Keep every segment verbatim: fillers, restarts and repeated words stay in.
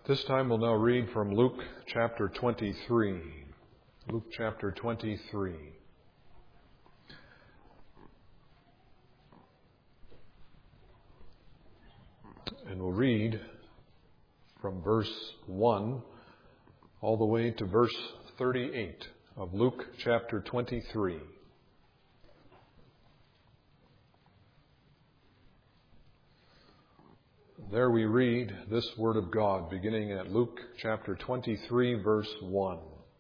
This time we'll now read from Luke chapter twenty-three. Luke chapter twenty-three. And we'll read from verse one all the way to verse thirty-eight of Luke chapter twenty-three. There we read this word of God, beginning at Luke chapter twenty-three, verse one.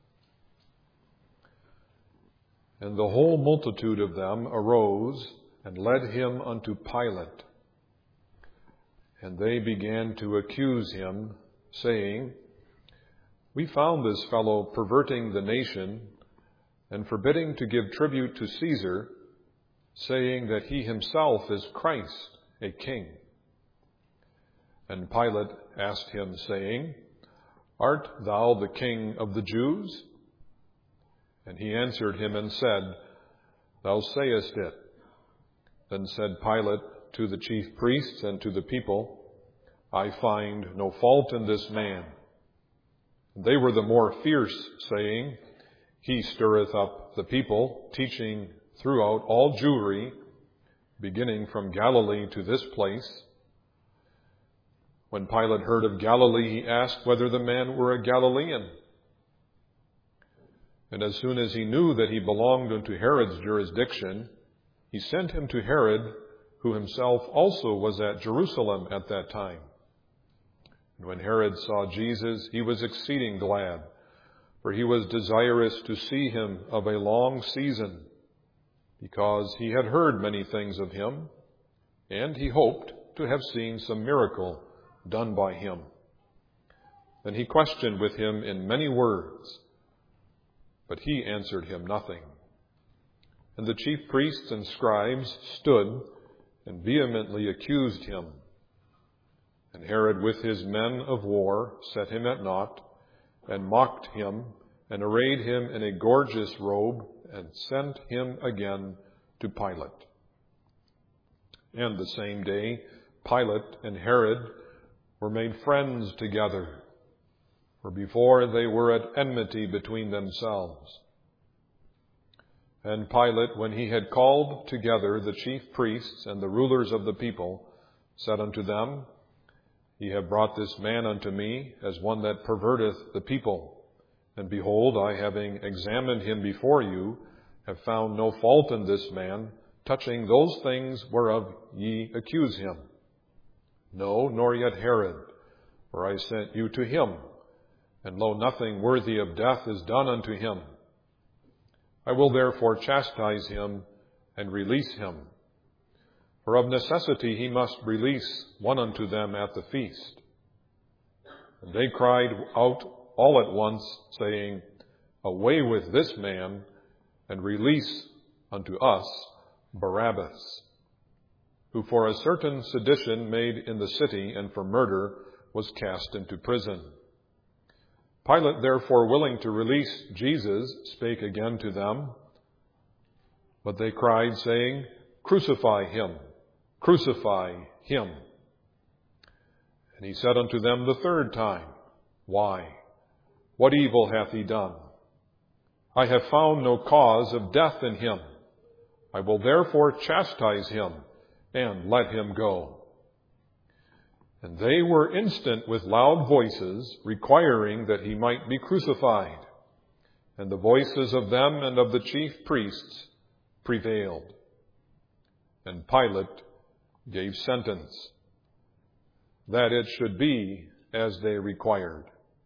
And the whole multitude of them arose and led him unto Pilate. And they began to accuse him, saying, We found this fellow perverting the nation and forbidding to give tribute to Caesar, saying that he himself is Christ, a king. And Pilate asked him, saying, Art thou the king of the Jews? And he answered him and said, Thou sayest it. Then said Pilate to the chief priests and to the people, I find no fault in this man. And they were the more fierce, saying, He stirreth up the people, teaching throughout all Jewry, beginning from Galilee to this place. When Pilate heard of Galilee, he asked whether the man were a Galilean. And as soon as he knew that he belonged unto Herod's jurisdiction, he sent him to Herod, who himself also was at Jerusalem at that time. And when Herod saw Jesus, he was exceeding glad, for he was desirous to see him of a long season, because he had heard many things of him, and he hoped to have seen some miracle done by him. Then he questioned with him in many words, but he answered him nothing. And the chief priests and scribes stood and vehemently accused him. And Herod with his men of war set him at naught, and mocked him, and arrayed him in a gorgeous robe, and sent him again to Pilate. And the same day Pilate and Herod were made friends together, for before they were at enmity between themselves. And Pilate, when he had called together the chief priests and the rulers of the people, said unto them, Ye have brought this man unto me as one that perverteth the people. And behold, I, having examined him before you, have found no fault in this man, touching those things whereof ye accuse him. No, nor yet Herod, for I sent you to him, and lo, nothing worthy of death is done unto him. I will therefore chastise him and release him. For of necessity he must release one unto them at the feast. And they cried out all at once, saying, Away with this man, and release unto us Barabbas, who for a certain sedition made in the city and for murder was cast into prison. Pilate, therefore, willing to release Jesus, spake again to them. But they cried, saying, Crucify him, crucify him. And he said unto them the third time, Why? What evil hath he done? I have found no cause of death in him. I will therefore chastise him, and let him go. And they were instant with loud voices, requiring that he might be crucified. And the voices of them and of the chief priests prevailed. And Pilate gave sentence, that it should be as they required.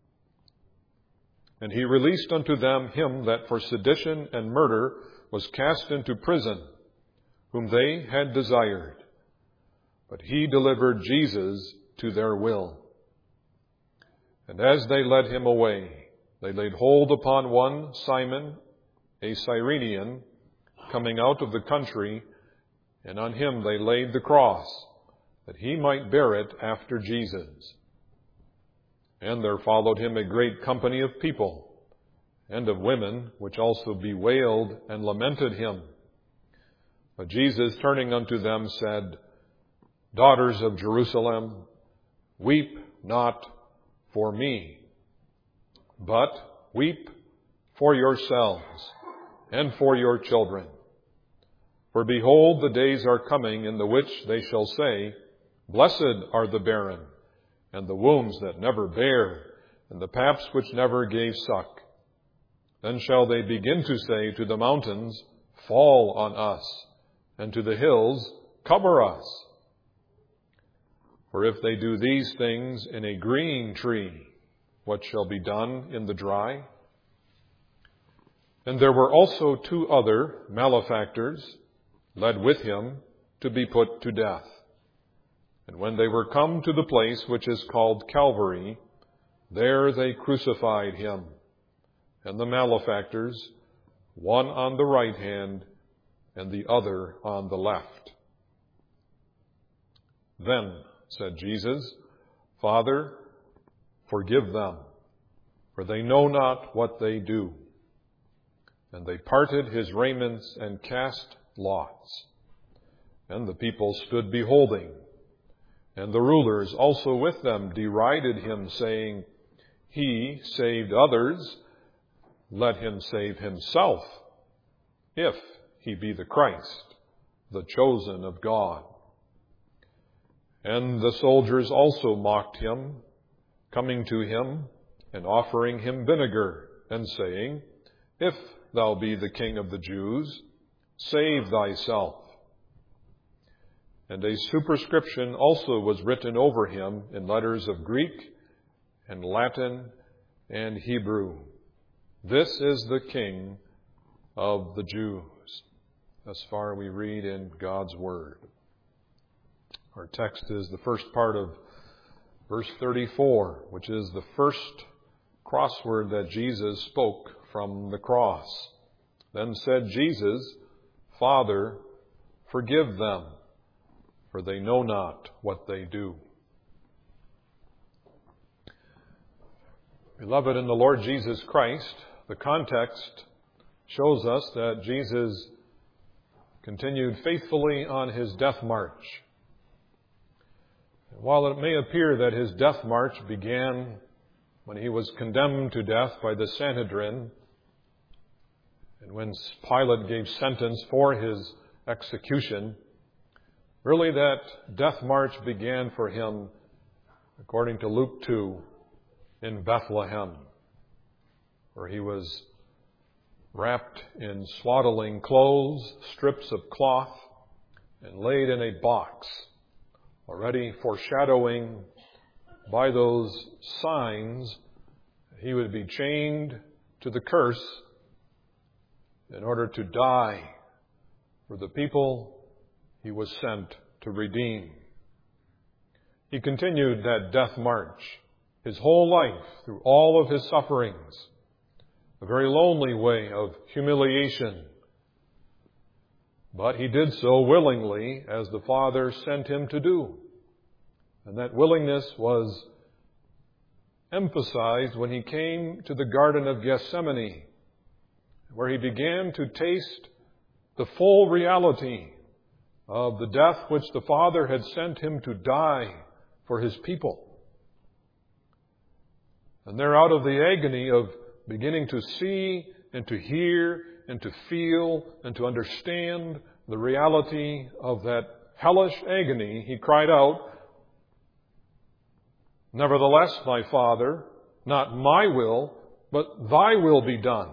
And he released unto them him that for sedition and murder was cast into prison, whom they had desired. But he delivered Jesus to their will. And as they led him away, they laid hold upon one Simon, a Cyrenian, coming out of the country, and on him they laid the cross, that he might bear it after Jesus. And there followed him a great company of people, and of women, which also bewailed and lamented him. But Jesus, turning unto them, said, Daughters of Jerusalem, weep not for me. But weep for yourselves and for your children. For behold, the days are coming in the which they shall say, Blessed are the barren, and the wombs that never bare, and the paps which never gave suck. Then shall they begin to say to the mountains, Fall on us, and to the hills, Cover us. For if they do these things in a green tree, what shall be done in the dry? And there were also two other malefactors led with him to be put to death. And when they were come to the place which is called Calvary, there they crucified him, and the malefactors, one on the right hand and the other on the left. Then said Jesus, Father, forgive them, for they know not what they do. And they parted his raiments and cast lots. And the people stood beholding. And the rulers also with them derided him, saying, He saved others, let him save himself, if he be the Christ, the chosen of God. And the soldiers also mocked him, coming to him and offering him vinegar, and saying, If thou be the King of the Jews, save thyself. And a superscription also was written over him in letters of Greek and Latin and Hebrew. This is the King of the Jews. Thus far we read in God's Word. Our text is the first part of verse thirty-four, which is the first crossword that Jesus spoke from the cross. Then said Jesus, Father, forgive them, for they know not what they do. Beloved in the Lord Jesus Christ, the context shows us that Jesus continued faithfully on his death march. While it may appear that his death march began when he was condemned to death by the Sanhedrin, and when Pilate gave sentence for his execution, really that death march began for him, according to Luke two, in Bethlehem, where he was wrapped in swaddling clothes, strips of cloth, and laid in a box, already foreshadowing by those signs that he would be chained to the curse in order to die for the people he was sent to redeem. He continued that death march his whole life through all of his sufferings, a very lonely way of humiliation. But he did so willingly, as the Father sent him to do. And that willingness was emphasized when he came to the Garden of Gethsemane, where he began to taste the full reality of the death which the Father had sent him to die for his people. And there, out of the agony of beginning to see and to hear and to feel and to understand the reality of that hellish agony, he cried out, Nevertheless, my Father, not my will, but thy will be done.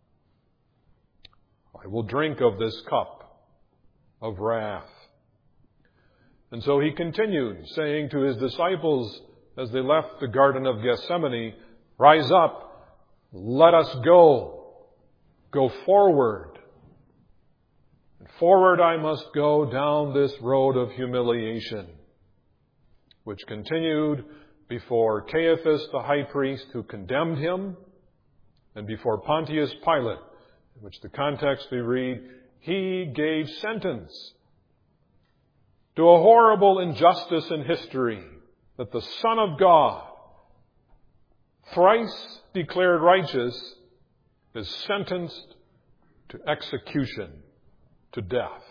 I will drink of this cup of wrath. And so he continued, saying to his disciples as they left the Garden of Gethsemane, Rise up, let us go, go forward. And forward I must go down this road of humiliation, which continued before Caiaphas the high priest, who condemned him, and before Pontius Pilate, in which the context we read, he gave sentence to a horrible injustice in history, that the Son of God, thrice declared righteous, is sentenced to execution, to death.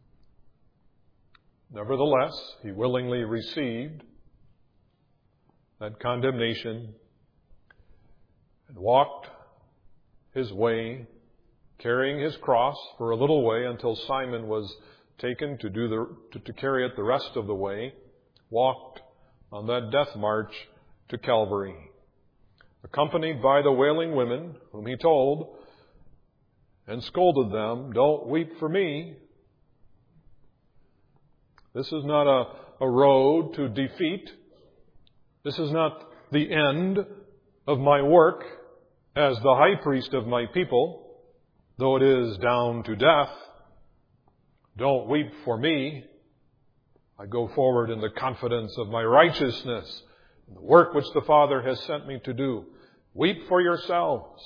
Nevertheless, he willingly received that condemnation, and walked his way, carrying his cross for a little way until Simon was taken to do the to, to carry it the rest of the way, walked on that death march to Calvary, accompanied by the wailing women whom he told and scolded them, "Don't weep for me. This is not a, a road to defeat. This is not the end of my work as the high priest of my people, though it is down to death. Don't weep for me. I go forward in the confidence of my righteousness, the work which the Father has sent me to do. Weep for yourselves."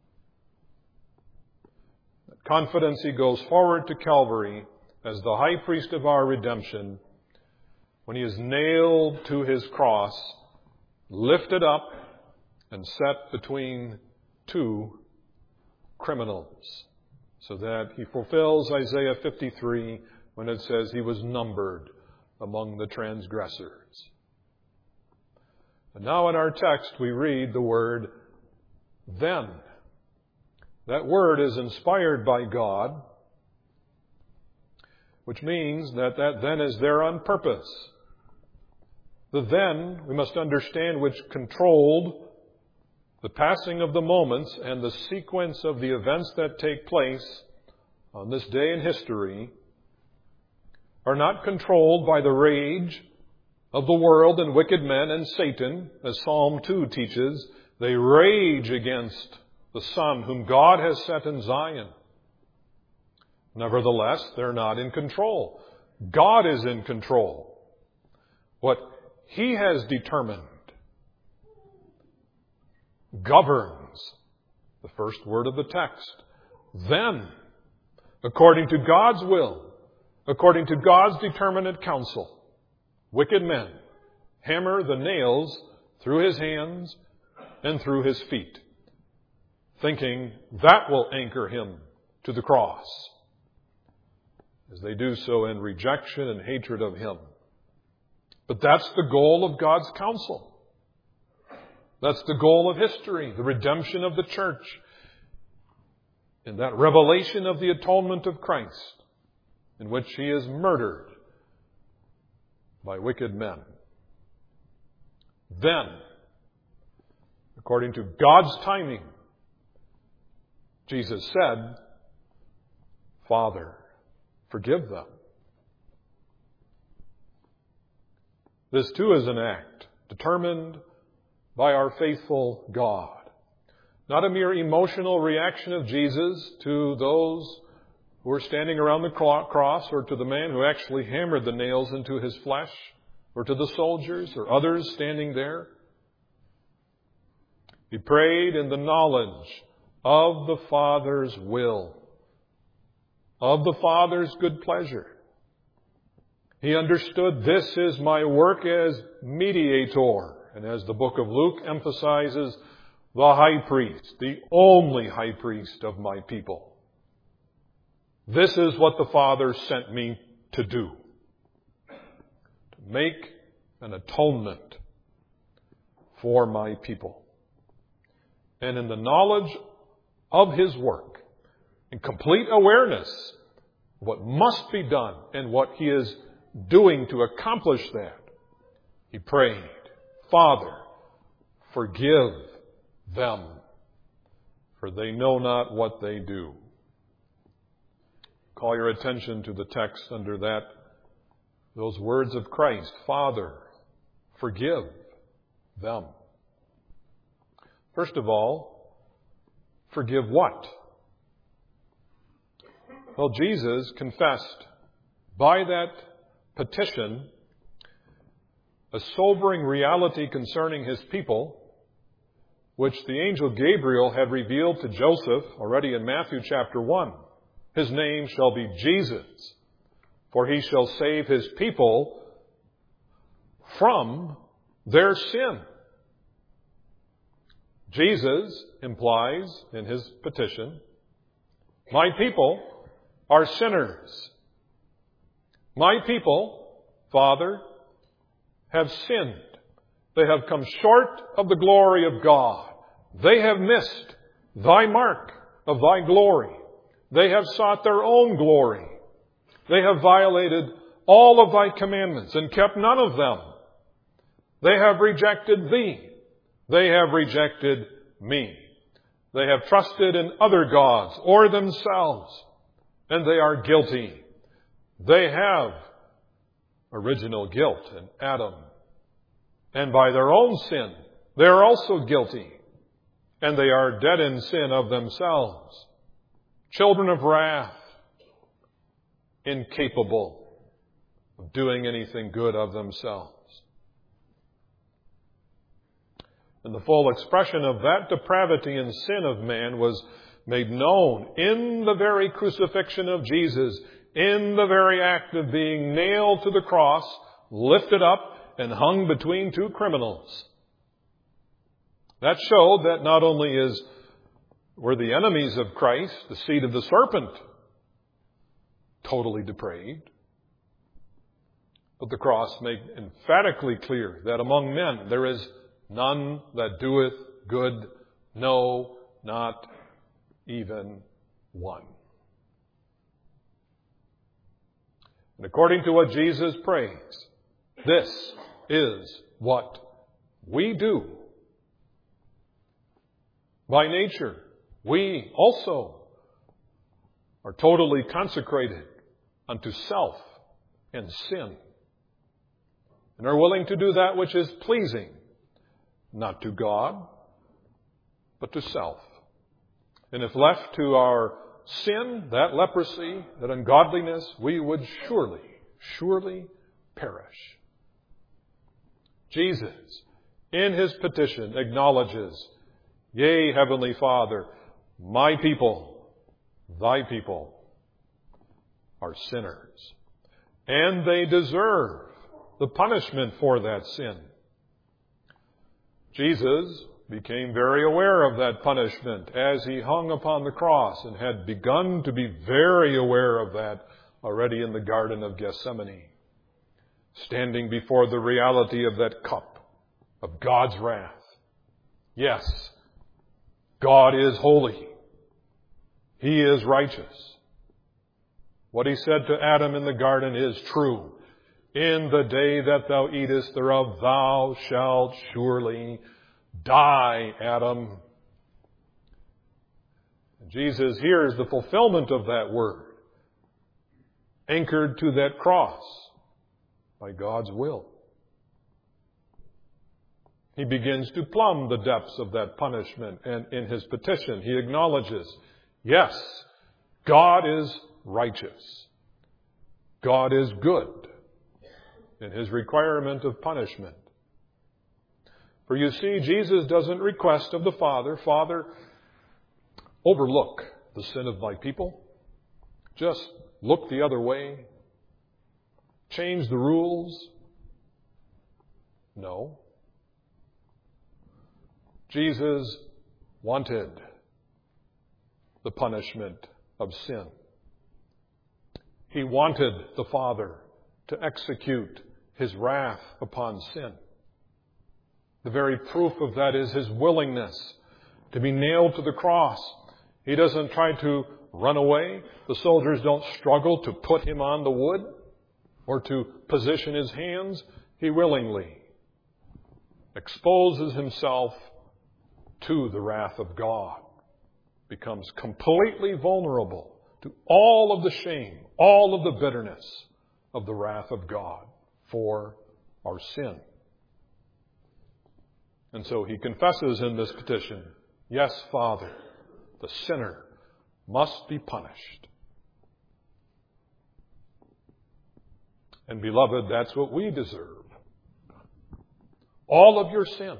That confidence he goes forward to Calvary as the high priest of our redemption when he is nailed to his cross, lifted up and set between two criminals, so that he fulfills Isaiah fifty-three when it says he was numbered among the transgressors. And now in our text we read the word then. That word is inspired by God, which means that that then is there on purpose. The then, we must understand, which controlled the passing of the moments and the sequence of the events that take place on this day in history, are not controlled by the rage of the world and wicked men and Satan, as Psalm two teaches. They rage against the Son whom God has set in Zion. Nevertheless, they're not in control. God is in control. What He has determined governs. The first word of the text. Then, according to God's will, according to God's determinate counsel, wicked men hammer the nails through his hands and through his feet, thinking that will anchor him to the cross, as they do so in rejection and hatred of him. But that's the goal of God's counsel. That's the goal of history, the redemption of the church, in that revelation of the atonement of Christ, in which he is murdered by wicked men. Then, according to God's timing, Jesus said, "Father, forgive them." This too is an act determined by our faithful God. Not a mere emotional reaction of Jesus to those who were standing around the cross, or to the man who actually hammered the nails into his flesh, or to the soldiers or others standing there. He prayed in the knowledge of the Father's will, of the Father's good pleasure. He understood, this is my work as mediator. And as the book of Luke emphasizes, the high priest, the only high priest of my people. This is what the Father sent me to do. To make an atonement for my people. And in the knowledge of his work, in complete awareness of what must be done and what he is doing to accomplish that, he prayed, "Father, forgive them, for they know not what they do." Call your attention to the text under that, those words of Christ, "Father, forgive them." First of all, forgive what? Well, Jesus confessed by that petition a sobering reality concerning his people, which the angel Gabriel had revealed to Joseph already in Matthew chapter one. His name shall be Jesus, for he shall save his people from their sin. Jesus implies in his petition, my people are sinners. My people, Father, have sinned They have come short of the glory of God. They have missed thy mark of thy glory. They have sought their own glory. They have violated all of thy commandments and kept none of them. They have rejected thee. They have rejected me. They have trusted in other gods or themselves, and they are guilty. They have original guilt in Adam. And by their own sin, they are also guilty. And they are dead in sin of themselves. Children of wrath, incapable of doing anything good of themselves. And the full expression of that depravity and sin of man was made known in the very crucifixion of Jesus, in the very act of being nailed to the cross, lifted up, and hung between two criminals. That showed that not only is were the enemies of Christ, the seed of the serpent, totally depraved, but the cross made emphatically clear that among men there is none that doeth good, no, not even one. And according to what Jesus prays, this is what we do. By nature, we also are totally consecrated unto self and sin, and are willing to do that which is pleasing, not to God, but to self. And if left to our sin, that leprosy, that ungodliness, we would surely, surely perish. Jesus, in his petition, acknowledges, yea, Heavenly Father, my people, thy people, are sinners. And they deserve the punishment for that sin. Jesus became very aware of that punishment as he hung upon the cross, and had begun to be very aware of that already in the Garden of Gethsemane, standing before the reality of that cup of God's wrath. Yes, God is holy. He is righteous. What he said to Adam in the garden is true. In the day that thou eatest thereof, thou shalt surely die, Adam. Jesus here is the fulfillment of that word, anchored to that cross by God's will. He begins to plumb the depths of that punishment, and in his petition he acknowledges, yes, God is righteous. God is good in his requirement of punishment. For you see, Jesus doesn't request of the Father, Father, overlook the sin of my people. Just look the other way. Change the rules. No. Jesus wanted the punishment of sin. He wanted the Father to execute his wrath upon sin. The very proof of that is his willingness to be nailed to the cross. He doesn't try to run away. The soldiers don't struggle to put him on the wood or to position his hands. He willingly exposes himself to the wrath of God, becomes completely vulnerable to all of the shame, all of the bitterness of the wrath of God for our sin. And so he confesses in this petition, yes, Father, the sinner must be punished. And beloved, that's what we deserve. All of your sin.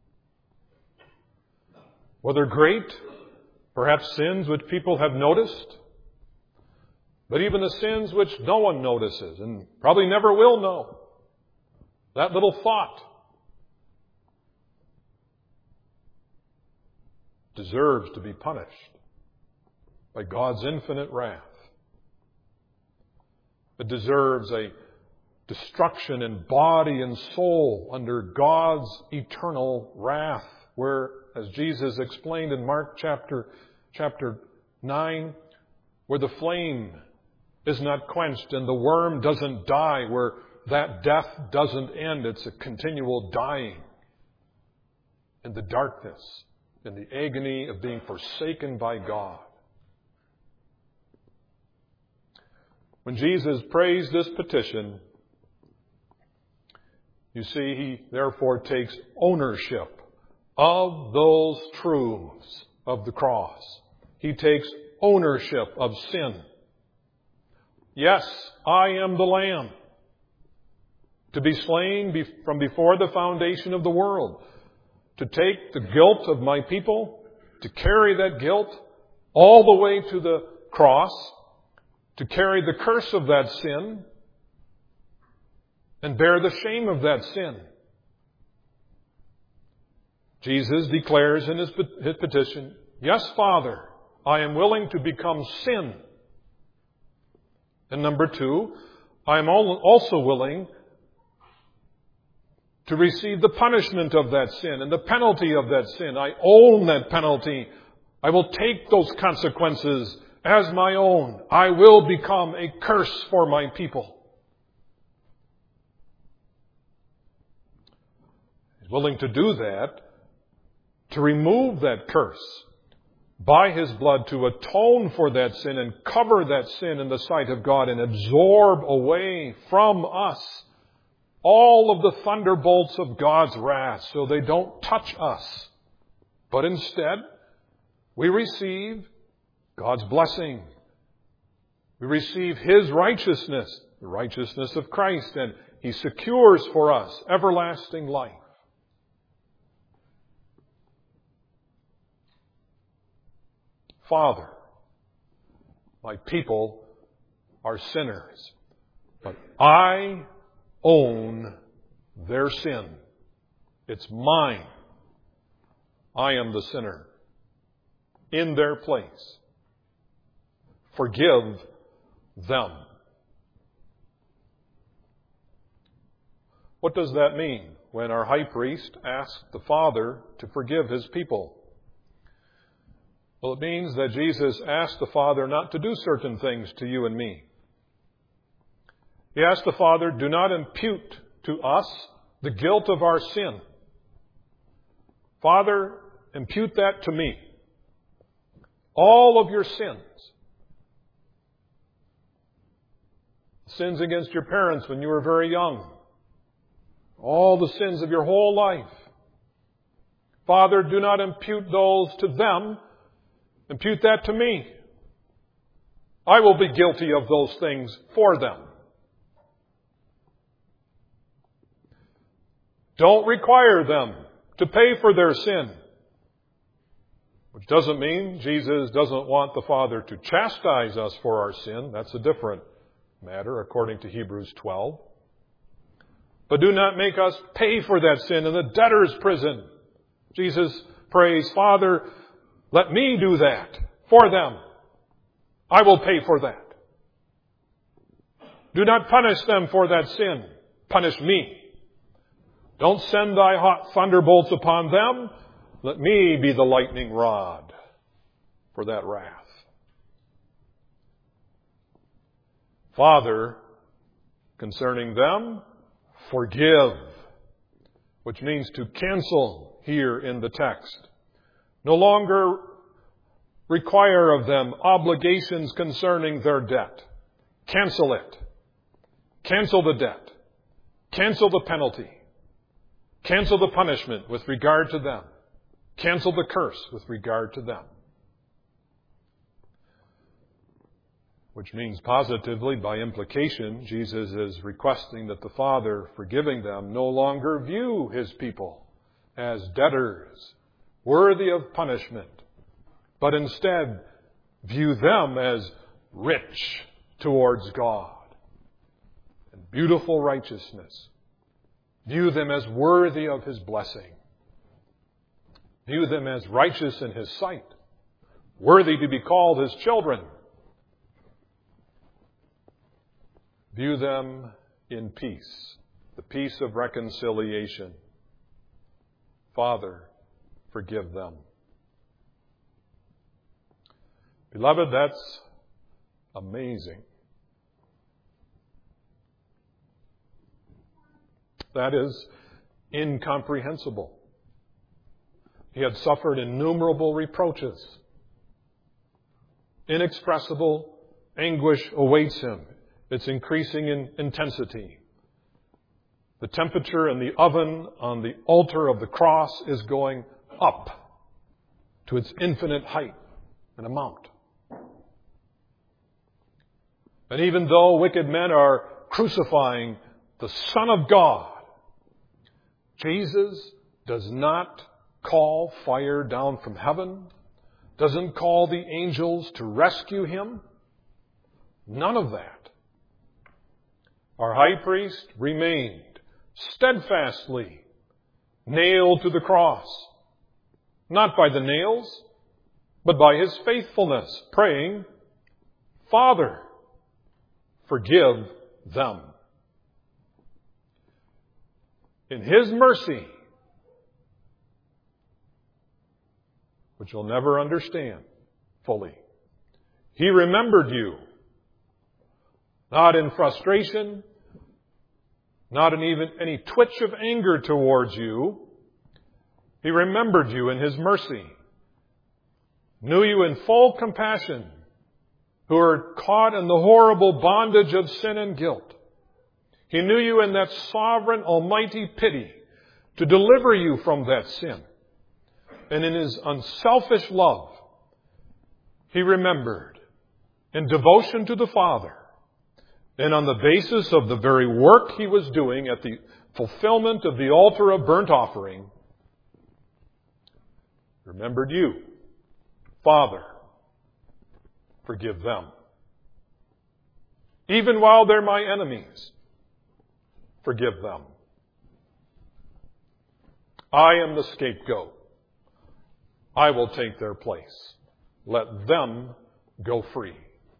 Whether great, perhaps sins which people have noticed, but even the sins which no one notices and probably never will know. That little thought deserves to be punished by God's infinite wrath. It deserves a destruction in body and soul under God's eternal wrath, where, as Jesus explained in Mark chapter, chapter nine, where the flame is not quenched and the worm doesn't die, where that death doesn't end. It's a continual dying in the darkness, in the agony of being forsaken by God. When Jesus prays this petition, you see, he therefore takes ownership of those truths of the cross. He takes ownership of sin. Yes, I am the Lamb to be slain be- from before the foundation of the world, to take the guilt of my people, to carry that guilt all the way to the cross, to carry the curse of that sin, and bear the shame of that sin. Jesus declares in his petition, yes, Father, I am willing to become sin. And number two, I am also willing to receive the punishment of that sin and the penalty of that sin. I own that penalty. I will take those consequences as my own. I will become a curse for my people. He's willing to do that, to remove that curse by His blood, to atone for that sin and cover that sin in the sight of God and absorb away from us all of the thunderbolts of God's wrath so they don't touch us. But instead, we receive God's blessing. We receive His righteousness, the righteousness of Christ, and He secures for us everlasting life. Father, my people are sinners, but I own their sin. It's mine. I am the sinner in their place. Forgive them. What does that mean when our high priest asked the Father to forgive His people? Well, it means that Jesus asked the Father not to do certain things to you and me. He asked the Father, do not impute to us the guilt of our sin. Father, impute that to me. All of your sins. Sins against your parents when you were very young. All the sins of your whole life. Father, do not impute those to them. Impute that to me. I will be guilty of those things for them. Don't require them to pay for their sin. Which doesn't mean Jesus doesn't want the Father to chastise us for our sin. That's a different matter, according to Hebrews twelve. But do not make us pay for that sin in the debtor's prison. Jesus prays, Father, let me do that for them. I will pay for that. Do not punish them for that sin. Punish me. Don't send thy hot thunderbolts upon them. Let me be the lightning rod for that wrath. Father, concerning them, forgive, which means to cancel here in the text. No longer require of them obligations concerning their debt. Cancel it. Cancel the debt. Cancel the penalty. Cancel the punishment with regard to them. Cancel the curse with regard to them. Which means positively, by implication, Jesus is requesting that the Father, forgiving them, no longer view His people as debtors, worthy of punishment, but instead view them as rich towards God and beautiful righteousness. View them as worthy of His blessing. View them as righteous in His sight, worthy to be called His children. View them in peace, the peace of reconciliation. Father, forgive them. Beloved, that's amazing. That is incomprehensible. He had suffered innumerable reproaches. Inexpressible anguish awaits him. It's increasing in intensity. The temperature in the oven on the altar of the cross is going up to its infinite height and amount. And even though wicked men are crucifying the Son of God, Jesus does not call fire down from heaven, doesn't call the angels to rescue him. None of that. Our high priest remained steadfastly nailed to the cross, not by the nails, but by his faithfulness, praying, Father, forgive them. In his mercy, which you'll never understand fully, he remembered you, not in frustration, not in even any twitch of anger towards you. He remembered you in his mercy, knew you in full compassion, who are caught in the horrible bondage of sin and guilt. He knew you in that sovereign, almighty pity to deliver you from that sin. And in his unselfish love, he remembered in devotion to the Father, and on the basis of the very work he was doing at the fulfillment of the altar of burnt offering, remembered you. Father, forgive them. Even while they're my enemies, forgive them. I am the scapegoat. I will take their place. Let them go free.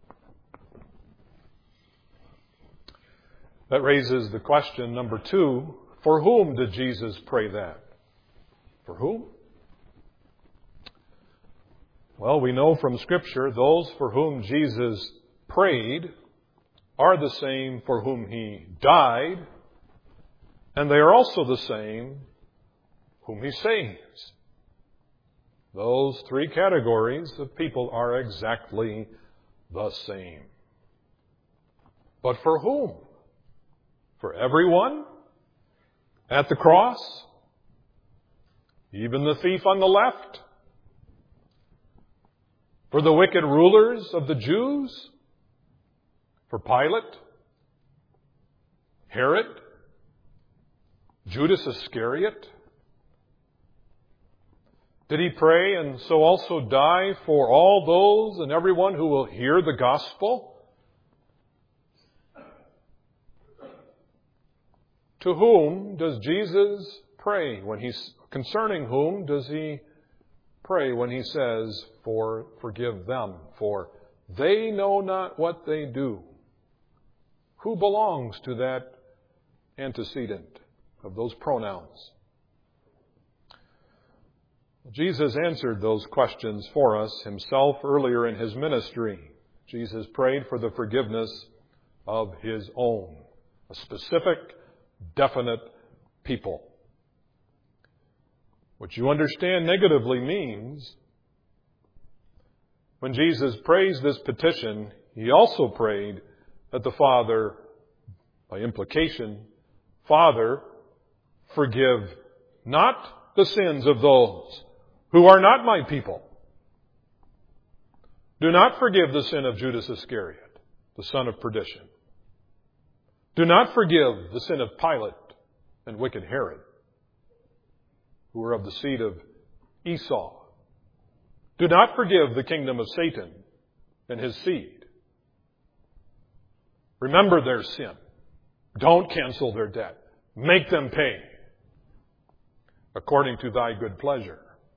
That raises the question, number two, for whom did Jesus pray that? For whom? Well, we know from Scripture those for whom Jesus prayed are the same for whom he died, and they are also the same whom he saves. Those three categories of people are exactly the same. But for whom? For everyone at the cross? Even the thief on the left? For the wicked rulers of the Jews? For Pilate? Herod? Judas Iscariot? Did he pray and so also die for all those and everyone who will hear the gospel? To whom does Jesus pray when he's concerning whom does he pray when he says, for forgive them, for they know not what they do? Who belongs to that antecedent of those pronouns? Jesus answered those questions for us himself earlier in his ministry. Jesus prayed for the forgiveness of his own, a specific, definite people. Which you understand negatively means when Jesus prays this petition, he also prayed that the Father, by implication, Father, forgive not the sins of those who are not my people. Do not forgive the sin of Judas Iscariot, the son of perdition. Do not forgive the sin of Pilate and wicked Herod, who were of the seed of Esau. Do not forgive the kingdom of Satan and his seed. Remember their sin. Don't cancel their debt. Make them pay according to thy good pleasure.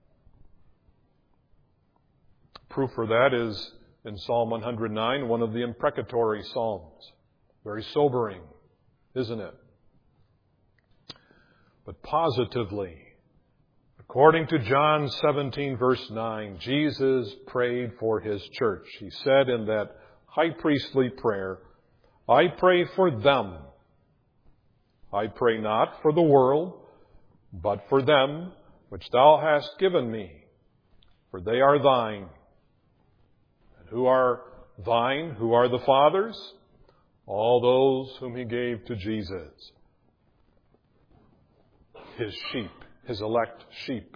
Proof for that is in Psalm one hundred nine, one of the imprecatory psalms. Very sobering. isn't it? But positively, according to John seventeen, verse nine, Jesus prayed for His church. He said in that high priestly prayer, I pray for them. I pray not for the world, but for them which Thou hast given me, for they are Thine. And who are Thine? Who are the fathers? All those whom He gave to Jesus. His sheep, His elect sheep.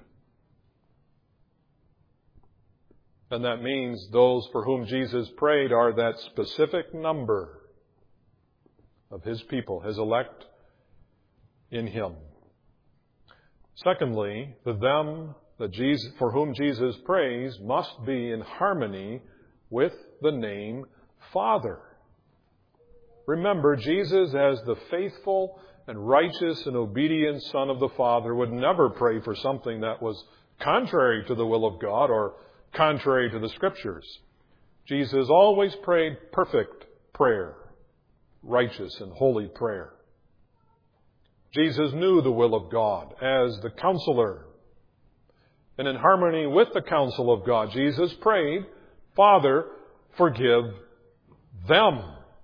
And that means those for whom Jesus prayed are that specific number of His people, His elect in Him. Secondly, the them that Jesus, for whom Jesus prays must be in harmony with the name Father. Remember, Jesus, as the faithful and righteous and obedient Son of the Father, would never pray for something that was contrary to the will of God or contrary to the Scriptures. Jesus always prayed perfect prayer, righteous and holy prayer. Jesus knew the will of God as the counselor. And in harmony with the counsel of God, Jesus prayed, Father, forgive them.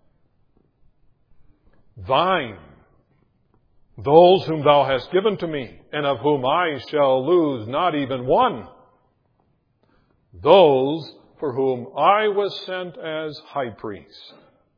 Thine, those whom Thou hast given to me, and of whom I shall lose not even one. Those for whom I was sent as high priest.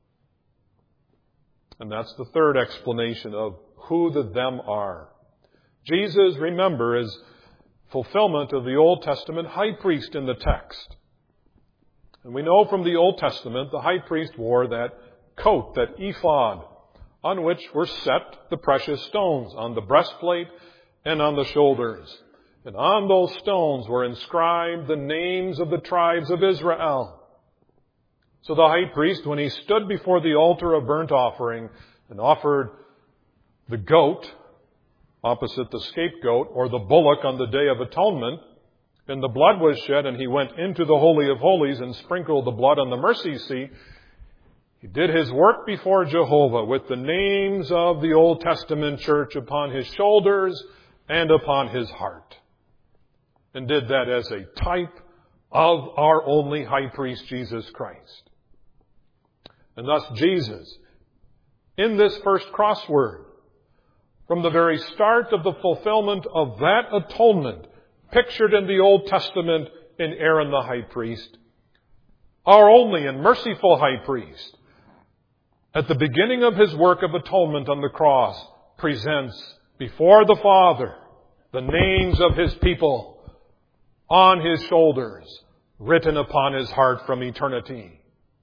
And that's the third explanation of who the them are. Jesus, remember, is fulfillment of the Old Testament high priest in the text. And we know from the Old Testament the high priest wore that coat, that ephod, on which were set the precious stones on the breastplate and on the shoulders. And on those stones were inscribed the names of the tribes of Israel. So the high priest, when he stood before the altar of burnt offering and offered the goat opposite the scapegoat, or the bullock on the Day of Atonement, and the blood was shed, and he went into the Holy of Holies and sprinkled the blood on the mercy seat, he did his work before Jehovah with the names of the Old Testament church upon his shoulders and upon his heart. And did that as a type of our only high priest, Jesus Christ. And thus Jesus, in this first crossword, from the very start of the fulfillment of that atonement pictured in the Old Testament in Aaron the high priest, our only and merciful high priest, at the beginning of his work of atonement on the cross, presents before the Father the names of his people on his shoulders, written upon his heart from eternity.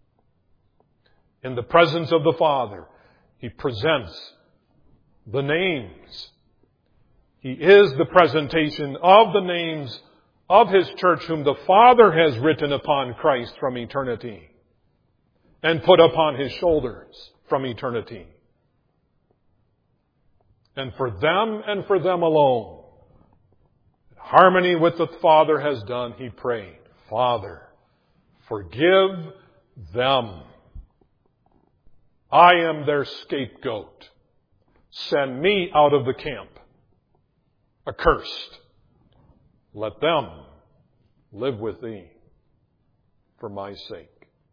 In the presence of the Father, he presents the names. He is the presentation of the names of his church whom the Father has written upon Christ from eternity and put upon his shoulders from eternity. And for them and for them alone, in harmony with the Father has done, he prayed, Father, forgive them. I am their scapegoat. Send me out of the camp, accursed. Let them live with thee for my sake.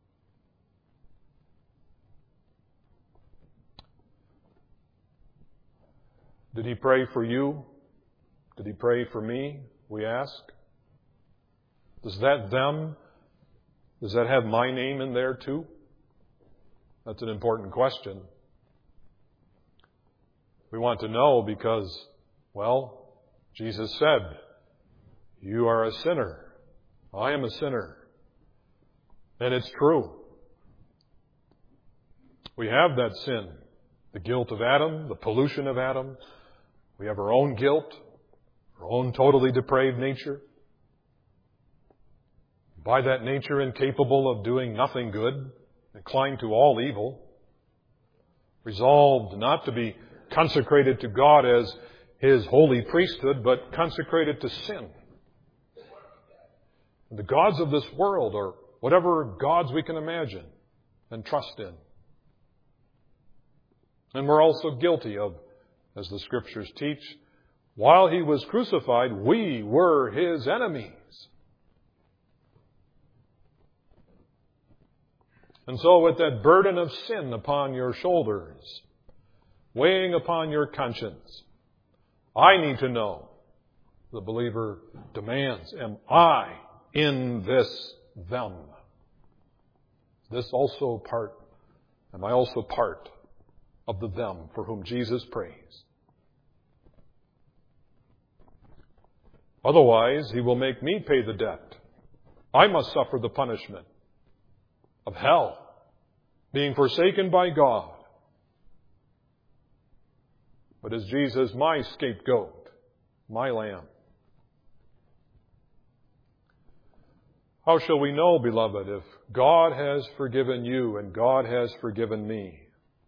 Did he pray for you? Did he pray for me? We ask. Does that them, does that have my name in there too? That's an important question. We want to know because, well, Jesus said, you are a sinner. I am a sinner. And it's true. We have that sin. The guilt of Adam, the pollution of Adam. We have our own guilt, our own totally depraved nature. By that nature incapable of doing nothing good, inclined to all evil. Resolved not to be consecrated to God as his holy priesthood, but consecrated to sin. The gods of this world, or whatever gods we can imagine and trust in. And we're also guilty of, as the Scriptures teach, while He was crucified, we were His enemies. And so with that burden of sin upon your shoulders, weighing upon your conscience, I need to know, the believer demands, am I in this them? This also part, am I also part of the them for whom Jesus prays? Otherwise, He will make me pay the debt. I must suffer the punishment of hell, being forsaken by God. But is Jesus my scapegoat, my lamb? How shall we know, beloved, if God has forgiven you and God has forgiven me?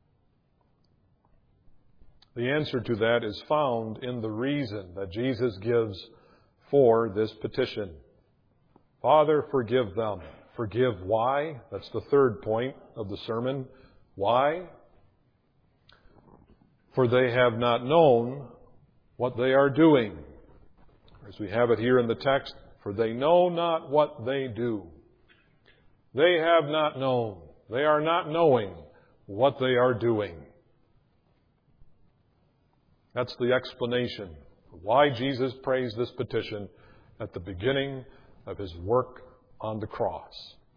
The answer to that is found in the reason that Jesus gives for this petition. Father, forgive them. Forgive why? That's the third point of the sermon. Why? For they have not known what they are doing. As we have it here in the text, for they know not what they do. They have not known. They are not knowing what they are doing. That's the explanation for why Jesus prays this petition at the beginning of His work on the cross.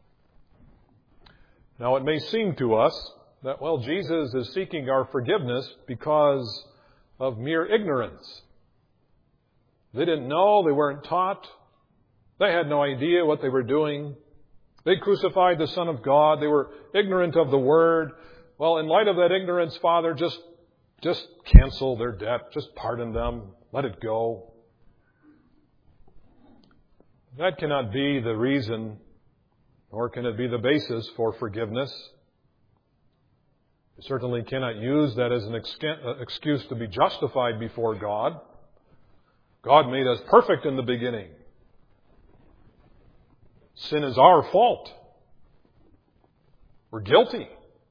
Now, it may seem to us that, well, Jesus is seeking our forgiveness because of mere ignorance. They didn't know, they weren't taught, they had no idea what they were doing. They crucified the Son of God, they were ignorant of the Word. Well, in light of that ignorance, Father, just, just cancel their debt, just pardon them, let it go. That cannot be the reason, nor can it be the basis for forgiveness. You certainly cannot use that as an excuse to be justified before God. God made us perfect in the beginning. Sin is our fault. We're guilty.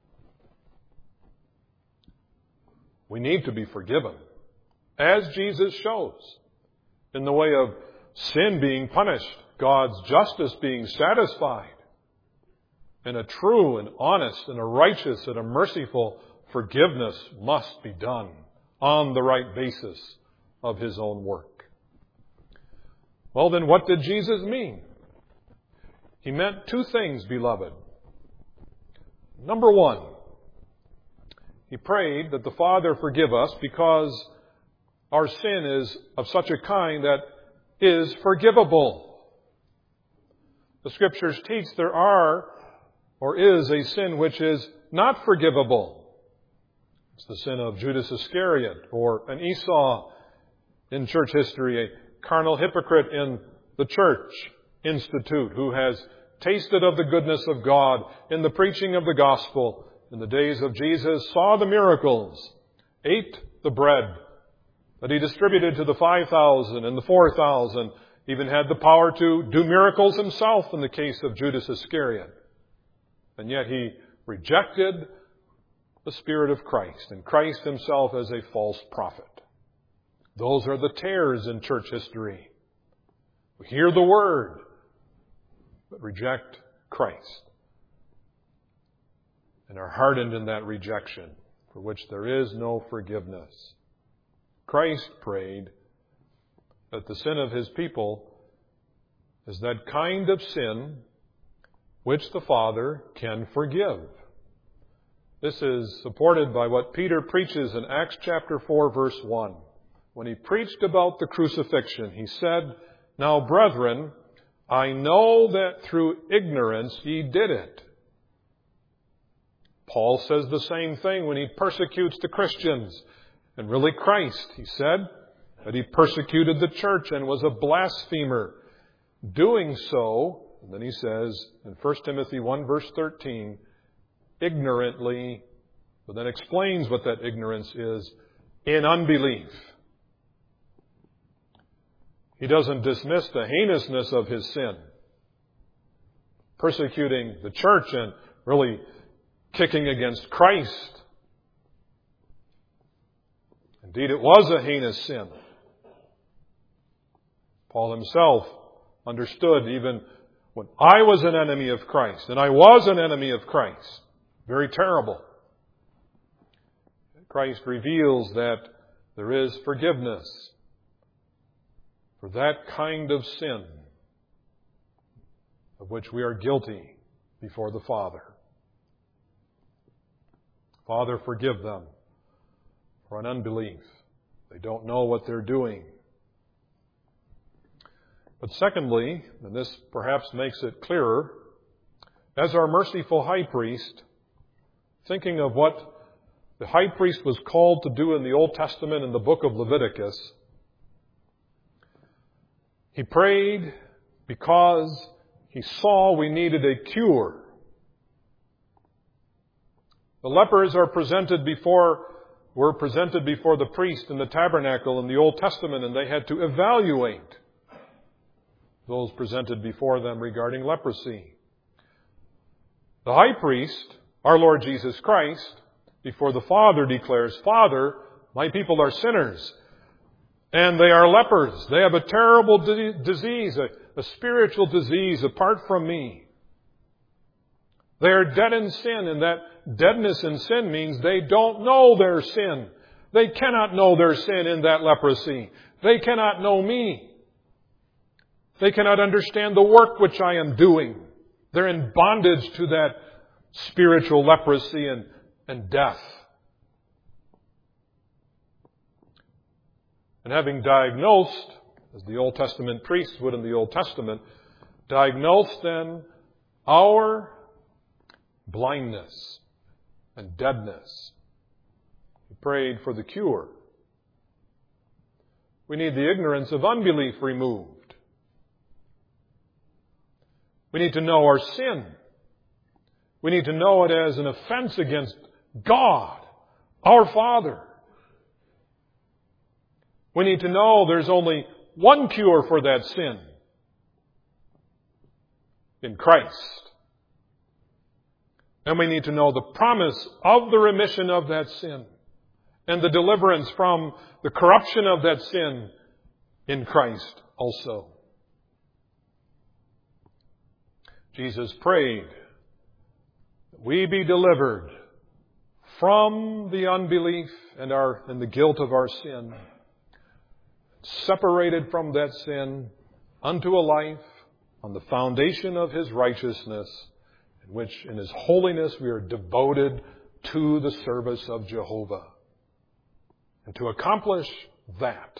We need to be forgiven, as Jesus shows, in the way of sin being punished, God's justice being satisfied, and a true and honest and a righteous and a merciful forgiveness must be done on the right basis of His own work. Well, then what did Jesus mean? He meant two things, beloved. Number one, He prayed that the Father forgive us because our sin is of such a kind that is forgivable. The Scriptures teach there are or is a sin which is not forgivable. It's the sin of Judas Iscariot or an Esau in church history, a carnal hypocrite in the church institute who has tasted of the goodness of God in the preaching of the gospel in the days of Jesus, saw the miracles, ate the bread that He distributed to the five thousand and the four thousand, even had the power to do miracles himself in the case of Judas Iscariot. And yet he rejected the Spirit of Christ and Christ Himself as a false prophet. Those are the tares in church history. We hear the Word, but reject Christ, and are hardened in that rejection, for which there is no forgiveness. Christ prayed that the sin of His people is that kind of sin which the Father can forgive. This is supported by what Peter preaches in Acts chapter four, verse one. When he preached about the crucifixion, he said, "Now, brethren, I know that through ignorance ye did it." Paul says the same thing when he persecutes the Christians. And really Christ, he said, that He persecuted the church and was a blasphemer. Doing so, and then he says in First Timothy one, verse thirteen, ignorantly, but then explains what that ignorance is, in unbelief. He doesn't dismiss the heinousness of his sin, persecuting the church and really kicking against Christ. Indeed, it was a heinous sin. Paul himself understood even when I was an enemy of Christ, and I was an enemy of Christ. Very terrible. Christ reveals that there is forgiveness for that kind of sin of which we are guilty before the Father. Father, forgive them for an unbelief. They don't know what they're doing. But secondly, and this perhaps makes it clearer, as our merciful high priest, thinking of what the high priest was called to do in the Old Testament in the book of Leviticus, he prayed because he saw we needed a cure. The lepers are presented before, were presented before the priest in the tabernacle in the Old Testament, and they had to evaluate those presented before them regarding leprosy. The high priest, our Lord Jesus Christ, before the Father declares, Father, my people are sinners, and they are lepers. They have a terrible di- disease, a, a spiritual disease apart from me. They are dead in sin, and that deadness in sin means they don't know their sin. They cannot know their sin in that leprosy. They cannot know me. They cannot understand the work which I am doing. They're in bondage to that spiritual leprosy and, and death. And having diagnosed, as the Old Testament priests would in the Old Testament, diagnosed then our blindness and deadness, he prayed for the cure. We need the ignorance of unbelief removed. We need to know our sin. We need to know it as an offense against God, our Father. We need to know there's only one cure for that sin, in Christ. And we need to know the promise of the remission of that sin and the deliverance from the corruption of that sin in Christ also. Jesus prayed that we be delivered from the unbelief and our and the guilt of our sin, separated from that sin unto a life on the foundation of His righteousness, in which in His holiness we are devoted to the service of Jehovah. And to accomplish that,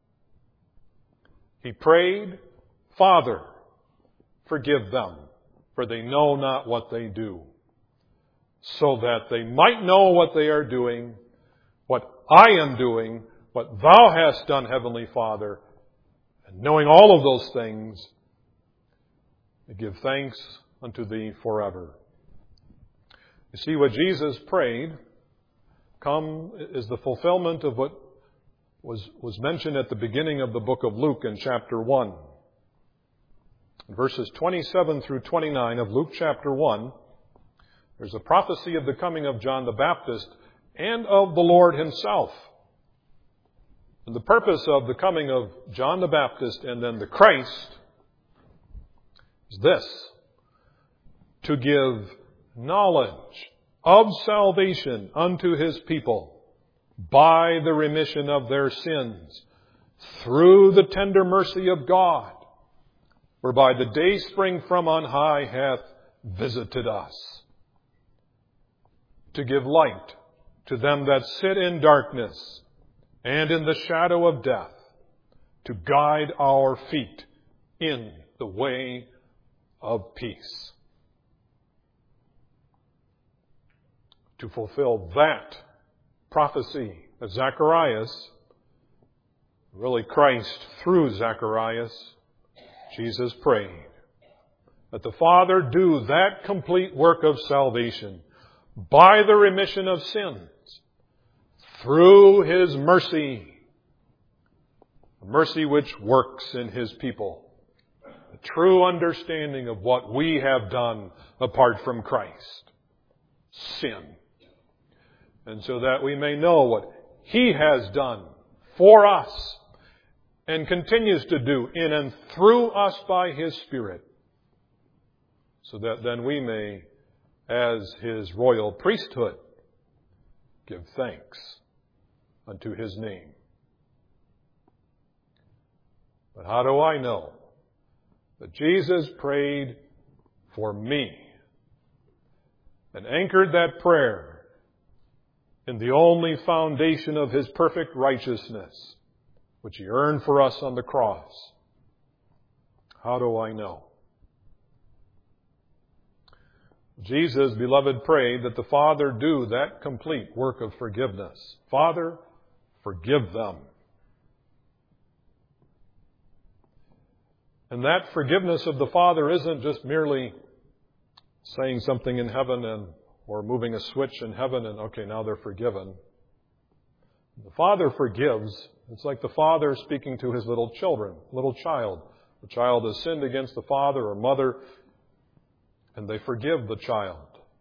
He prayed, Father, forgive them, for they know not what they do, so that they might know what they are doing, what I am doing, what Thou hast done, Heavenly Father, and knowing all of those things, they give thanks unto Thee forever. You see, what Jesus prayed come is the fulfillment of what was, was mentioned at the beginning of the book of Luke in chapter one. In verses twenty-seven through twenty-nine of Luke chapter one, there's a prophecy of the coming of John the Baptist and of the Lord Himself. And the purpose of the coming of John the Baptist and then the Christ is this: to give knowledge of salvation unto His people by the remission of their sins through the tender mercy of God, whereby the day spring from on high hath visited us, to give light to them that sit in darkness and in the shadow of death, to guide our feet in the way of peace. To fulfill that prophecy of Zacharias, really Christ through Zacharias, Jesus prayed that the Father do that complete work of salvation by the remission of sins through His mercy, a mercy which works in His people, a true understanding of what we have done apart from Christ, sin, and so that we may know what He has done for us and continues to do in and through us by His Spirit, so that then we may, as His royal priesthood, give thanks unto His name. But how do I know that Jesus prayed for me and anchored that prayer in the only foundation of His perfect righteousness, which He earned for us on the cross? How do I know? Jesus, beloved, prayed that the Father do that complete work of forgiveness. Father, forgive them. And that forgiveness of the Father isn't just merely saying something in heaven and or moving a switch in heaven and, okay, now they're forgiven. The Father forgives. It's like the father speaking to his little children, little child. The child has sinned against the father or mother, and they forgive the child.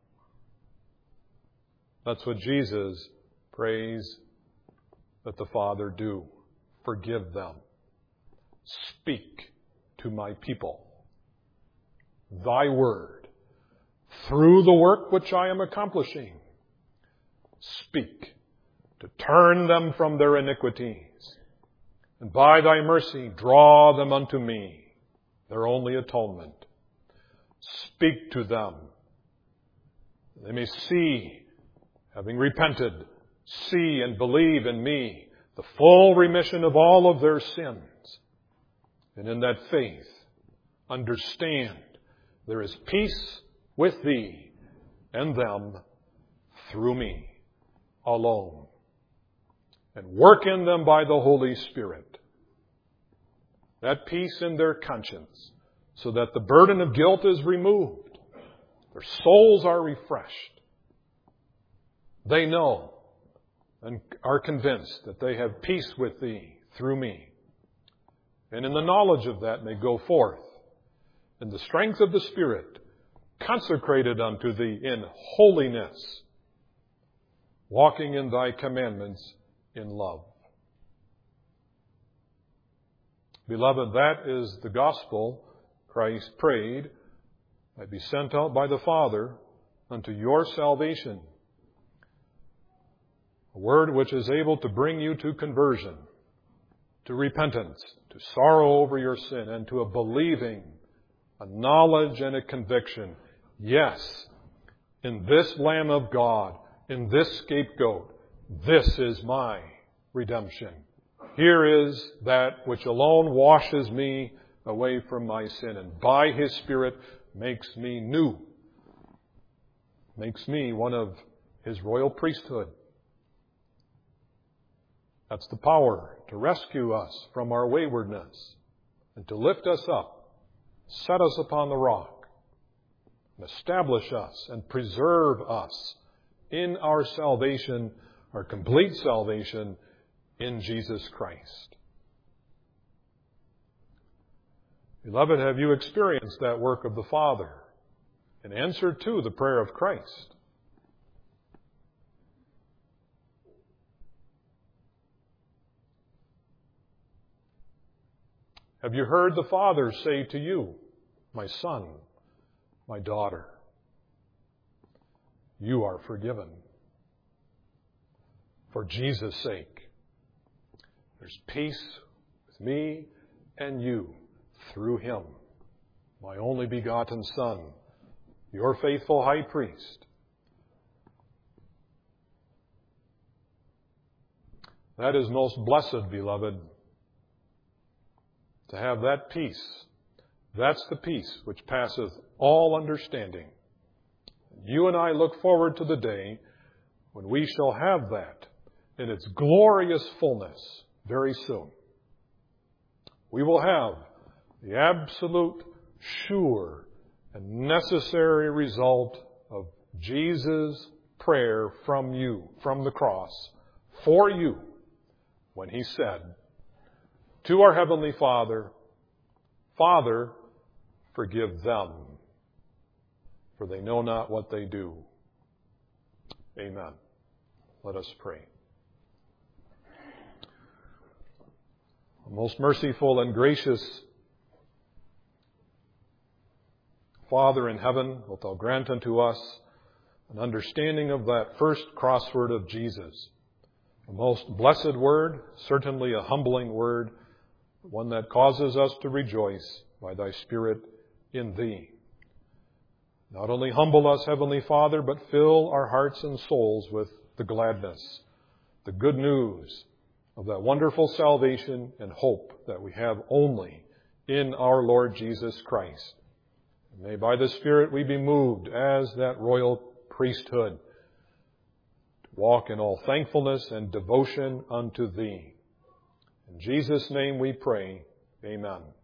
That's what Jesus prays that the Father do. Forgive them. Speak to my people thy word through the work which I am accomplishing. Speak to turn them from their iniquities, and by thy mercy draw them unto me, their only atonement. Speak to them. They may see, having repented, see and believe in me the full remission of all of their sins. And in that faith, understand there is peace with thee and them through me alone. And work in them by the Holy Spirit that peace in their conscience, so that the burden of guilt is removed. Their souls are refreshed. They know and are convinced that they have peace with thee through me. And in the knowledge of that may go forth in the strength of the Spirit, consecrated unto thee in holiness, walking in thy commandments in love. Beloved, that is the gospel Christ prayed might be sent out by the Father unto your salvation. A word which is able to bring you to conversion, to repentance, to sorrow over your sin, and to a believing, a knowledge and a conviction. Yes, in this Lamb of God, in this scapegoat, this is my redemption. Here is that which alone washes me away from my sin, and by His Spirit makes me new, makes me one of His royal priesthood. That's the power to rescue us from our waywardness and to lift us up, set us upon the rock, and establish us and preserve us in our salvation, our complete salvation in Jesus Christ. Beloved, have you experienced that work of the Father and answered to the prayer of Christ? Have you heard the Father say to you, my son, my daughter, you are forgiven? For Jesus' sake, there's peace with me and you through Him, my only begotten Son, your faithful high priest. That is most blessed, beloved, to have that peace. That's the peace which passeth all understanding. You and I look forward to the day when we shall have that in its glorious fullness very soon. We will have the absolute, sure, and necessary result of Jesus' prayer from you, from the cross, for you, when He said to our Heavenly Father, Father, forgive them, for they know not what they do. Amen. Let us pray. Most merciful and gracious Father in heaven, wilt thou grant unto us an understanding of that first crossword of Jesus, a most blessed word, certainly a humbling word, one that causes us to rejoice by thy Spirit in thee. Not only humble us, Heavenly Father, but fill our hearts and souls with the gladness, the good news of that wonderful salvation and hope that we have only in our Lord Jesus Christ. And may by the Spirit we be moved as that royal priesthood to walk in all thankfulness and devotion unto thee. In Jesus' name we pray. Amen.